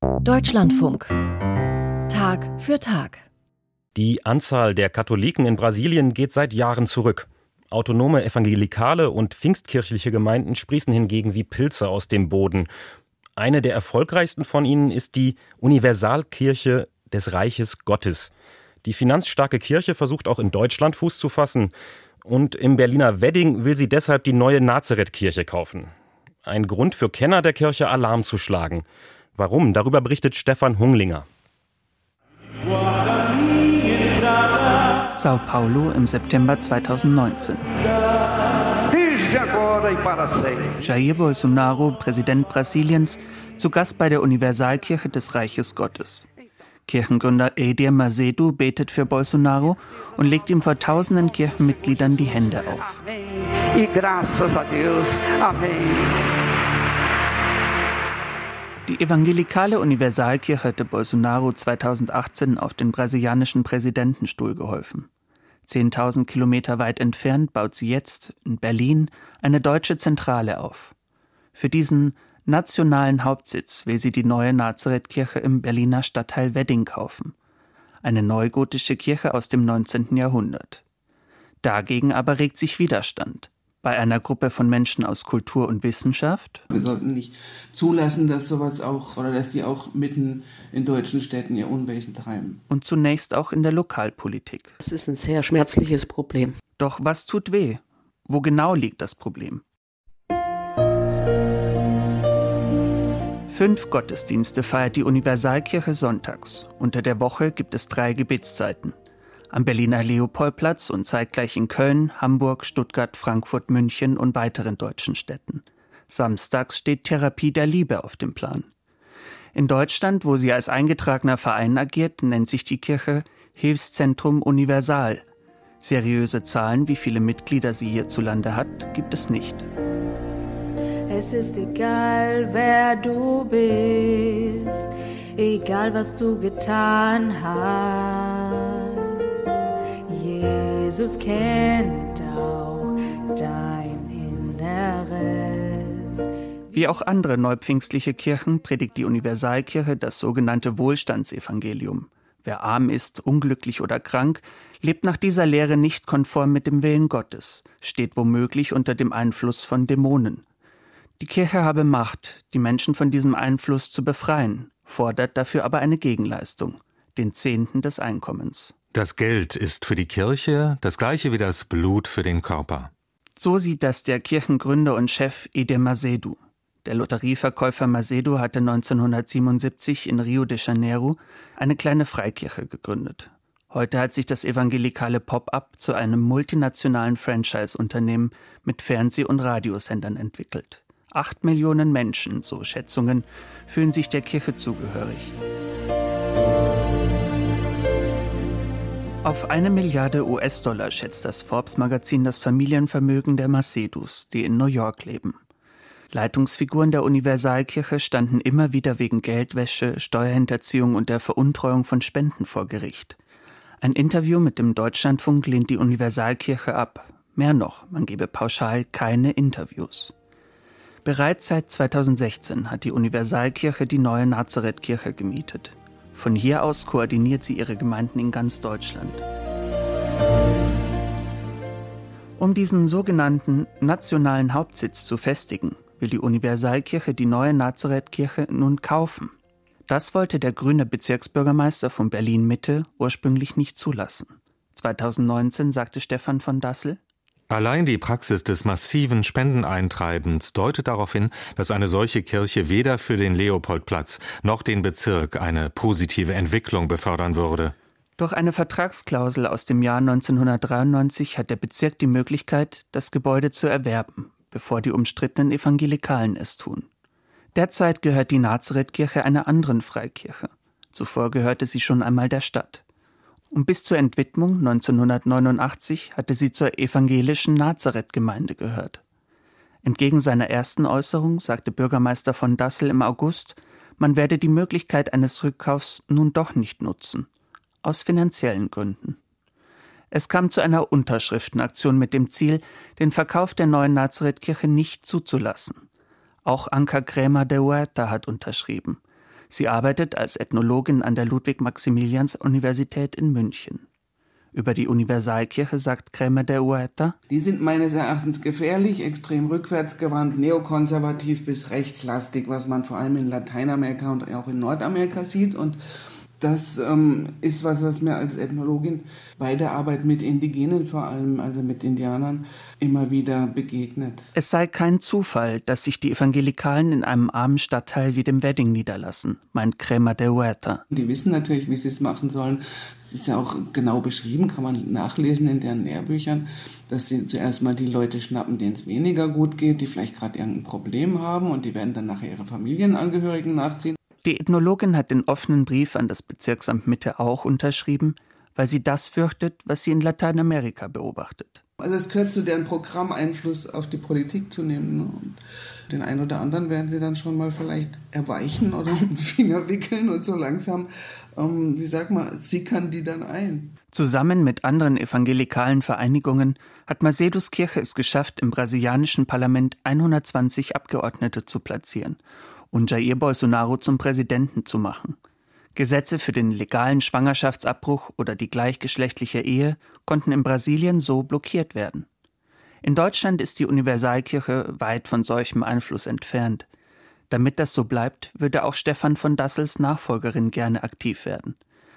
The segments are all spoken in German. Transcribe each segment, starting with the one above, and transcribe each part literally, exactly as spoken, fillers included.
Deutschlandfunk. Tag für Tag. Die Anzahl der Katholiken in Brasilien geht seit Jahren zurück. Autonome evangelikale und pfingstkirchliche Gemeinden sprießen hingegen wie Pilze aus dem Boden. Eine der erfolgreichsten von ihnen ist die Universalkirche des Reiches Gottes. Die finanzstarke Kirche versucht auch in Deutschland Fuß zu fassen. Und im Berliner Wedding will sie deshalb die neue Nazareth-Kirche kaufen. Ein Grund für Kenner der Kirche, Alarm zu schlagen. Warum? Darüber berichtet Stefan Hunglinger. Sao Paulo im September zweitausendneunzehn. Jair Bolsonaro, Präsident Brasiliens, zu Gast bei der Universalkirche des Reiches Gottes. Kirchengründer Edir Macedo betet für Bolsonaro und legt ihm vor tausenden Kirchenmitgliedern die Hände auf. Die evangelikale Universalkirche hatte Bolsonaro zweitausendachtzehn auf den brasilianischen Präsidentenstuhl geholfen. Zehntausend Kilometer weit entfernt baut sie jetzt in Berlin eine deutsche Zentrale auf. Für diesen nationalen Hauptsitz will sie die neue Nazareth-Kirche im Berliner Stadtteil Wedding kaufen. Eine neugotische Kirche aus dem neunzehnten Jahrhundert. Dagegen aber regt sich Widerstand. Bei einer Gruppe von Menschen aus Kultur und Wissenschaft. Wir sollten nicht zulassen, dass sowas auch, oder dass die auch mitten in deutschen Städten ihr Unwesen treiben. Und zunächst auch in der Lokalpolitik. Das ist ein sehr schmerzliches Problem. Doch was tut weh? Wo genau liegt das Problem? Fünf Gottesdienste feiert die Universalkirche sonntags. Unter der Woche gibt es drei Gebetszeiten. Am Berliner Leopoldplatz und zeitgleich in Köln, Hamburg, Stuttgart, Frankfurt, München und weiteren deutschen Städten. Samstags steht Therapie der Liebe auf dem Plan. In Deutschland, wo sie als eingetragener Verein agiert, nennt sich die Kirche Hilfszentrum Universal. Seriöse Zahlen, wie viele Mitglieder sie hierzulande hat, gibt es nicht. Es ist egal, wer du bist, egal was du getan hast. Jesus kennt auch dein Inneres. Wie auch andere neupfingstliche Kirchen predigt die Universalkirche das sogenannte Wohlstandsevangelium. Wer arm ist, unglücklich oder krank, lebt nach dieser Lehre nicht konform mit dem Willen Gottes, steht womöglich unter dem Einfluss von Dämonen. Die Kirche habe Macht, die Menschen von diesem Einfluss zu befreien, fordert dafür aber eine Gegenleistung, den Zehnten des Einkommens. Das Geld ist für die Kirche das gleiche wie das Blut für den Körper. So sieht das der Kirchengründer und Chef Edir Macedo. Der Lotterieverkäufer Macedo hatte neunzehnhundertsiebenundsiebzig in Rio de Janeiro eine kleine Freikirche gegründet. Heute hat sich das evangelikale Pop-up zu einem multinationalen Franchise-Unternehmen mit Fernseh- und Radiosendern entwickelt. Acht Millionen Menschen, so Schätzungen, fühlen sich der Kirche zugehörig. Auf eine Milliarde U S-Dollar schätzt das Forbes-Magazin das Familienvermögen der Macedos, die in New York leben. Leitungsfiguren der Universalkirche standen immer wieder wegen Geldwäsche, Steuerhinterziehung und der Veruntreuung von Spenden vor Gericht. Ein Interview mit dem Deutschlandfunk lehnt die Universalkirche ab. Mehr noch, man gebe pauschal keine Interviews. Bereits seit zweitausendsechzehn hat die Universalkirche die neue Nazareth-Kirche gemietet. Von hier aus koordiniert sie ihre Gemeinden in ganz Deutschland. Um diesen sogenannten nationalen Hauptsitz zu festigen, will die Universalkirche die neue Nazareth-Kirche nun kaufen. Das wollte der grüne Bezirksbürgermeister von Berlin-Mitte ursprünglich nicht zulassen. zweitausendneunzehn sagte Stefan von Dassel: Allein die Praxis des massiven Spendeneintreibens deutet darauf hin, dass eine solche Kirche weder für den Leopoldplatz noch den Bezirk eine positive Entwicklung befördern würde. Durch eine Vertragsklausel aus dem Jahr neunzehnhundertdreiundneunzig hat der Bezirk die Möglichkeit, das Gebäude zu erwerben, bevor die umstrittenen Evangelikalen es tun. Derzeit gehört die Nazareth-Kirche einer anderen Freikirche. Zuvor gehörte sie schon einmal der Stadt. Und bis zur Entwidmung neunzehnhundertneunundachtzig hatte sie zur evangelischen Nazareth-Gemeinde gehört. Entgegen seiner ersten Äußerung sagte Bürgermeister von Dassel im August, man werde die Möglichkeit eines Rückkaufs nun doch nicht nutzen. Aus finanziellen Gründen. Es kam zu einer Unterschriftenaktion mit dem Ziel, den Verkauf der neuen Nazareth-Kirche nicht zuzulassen. Auch Anka Krämer de Huerta hat unterschrieben. Sie arbeitet als Ethnologin an der Ludwig-Maximilians-Universität in München. Über die Universalkirche sagt Krämer de Huerta: Die sind meines Erachtens gefährlich, extrem rückwärtsgewandt, neokonservativ bis rechtslastig, was man vor allem in Lateinamerika und auch in Nordamerika sieht. Und das ähm, ist was, was mir als Ethnologin bei der Arbeit mit Indigenen vor allem, also mit Indianern, immer wieder begegnet. Es sei kein Zufall, dass sich die Evangelikalen in einem armen Stadtteil wie dem Wedding niederlassen, meint Krämer de Huerta. Die wissen natürlich, wie sie es machen sollen. Es ist ja auch genau beschrieben, kann man nachlesen in deren Lehrbüchern, dass sie zuerst mal die Leute schnappen, denen es weniger gut geht, die vielleicht gerade irgendein Problem haben, und die werden dann nachher ihre Familienangehörigen nachziehen. Die Ethnologin hat den offenen Brief an das Bezirksamt Mitte auch unterschrieben, weil sie das fürchtet, was sie in Lateinamerika beobachtet. Also es gehört zu deren Programm, Einfluss auf die Politik zu nehmen. Und den einen oder anderen werden sie dann schon mal vielleicht erweichen oder mit dem Finger wickeln, und so langsam, ähm, wie sagt man, sickern die dann ein. Zusammen mit anderen evangelikalen Vereinigungen hat Macedos Kirche es geschafft, im brasilianischen Parlament hundertzwanzig Abgeordnete zu platzieren und Jair Bolsonaro zum Präsidenten zu machen. Gesetze für den legalen Schwangerschaftsabbruch oder die gleichgeschlechtliche Ehe konnten in Brasilien so blockiert werden. In Deutschland ist die Universalkirche weit von solchem Einfluss entfernt. Damit das so bleibt, würde auch Stefan von Dassels Nachfolgerin gerne aktiv werden.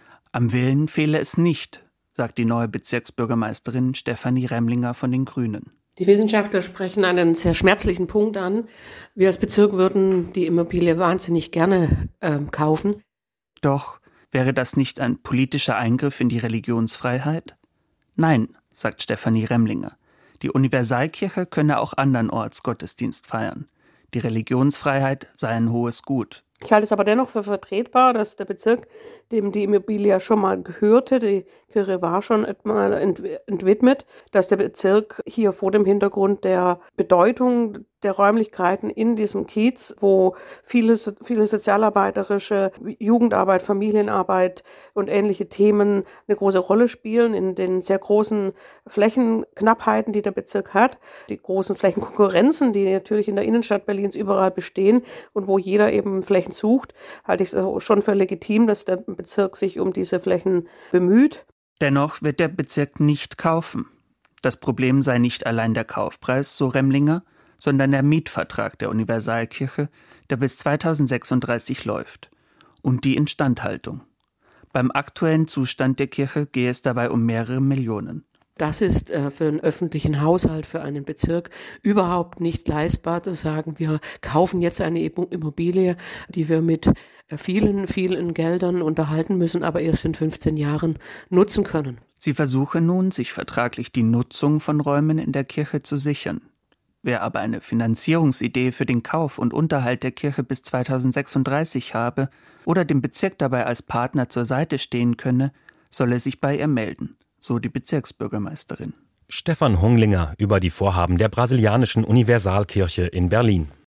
Am Willen fehle es nicht, sagt die neue Bezirksbürgermeisterin Stefanie Remlinger von den Grünen. Die Wissenschaftler sprechen einen sehr schmerzlichen Punkt an. Wir als Bezirk würden die Immobilie wahnsinnig gerne äh, kaufen. Doch wäre das nicht ein politischer Eingriff in die Religionsfreiheit? Nein, sagt Stefanie Remlinger. Die Universalkirche könne auch andernorts Gottesdienst feiern. Die Religionsfreiheit sei ein hohes Gut. Ich halte es aber dennoch für vertretbar, dass der Bezirk, dem die Immobilie schon mal gehörte, die Kirche war schon mal entwidmet, dass der Bezirk hier vor dem Hintergrund der Bedeutung der Räumlichkeiten in diesem Kiez, wo viele, viele sozialarbeiterische Jugendarbeit, Familienarbeit und ähnliche Themen eine große Rolle spielen, in den sehr großen Flächenknappheiten, die der Bezirk hat, die großen Flächenkonkurrenzen, die natürlich in der Innenstadt Berlins überall bestehen und wo jeder eben Flächen sucht, halte ich es schon für legitim, dass der Bezirk sich um diese Flächen bemüht. Dennoch wird der Bezirk nicht kaufen. Das Problem sei nicht allein der Kaufpreis, so Remlinger, sondern der Mietvertrag der Universalkirche, der bis zweitausendsechsunddreißig läuft, und die Instandhaltung. Beim aktuellen Zustand der Kirche gehe es dabei um mehrere Millionen. Das ist äh, für einen öffentlichen Haushalt, für einen Bezirk überhaupt nicht leistbar, zu sagen, wir kaufen jetzt eine Immobilie, die wir mit äh, vielen, vielen Geldern unterhalten müssen, aber erst in fünfzehn Jahren nutzen können. Sie versuche nun, sich vertraglich die Nutzung von Räumen in der Kirche zu sichern. Wer aber eine Finanzierungsidee für den Kauf und Unterhalt der Kirche bis zweitausendsechsunddreißig habe oder dem Bezirk dabei als Partner zur Seite stehen könne, solle sich bei ihr melden, so die Bezirksbürgermeisterin. Stefan Hunglinger über die Vorhaben der brasilianischen Universalkirche in Berlin.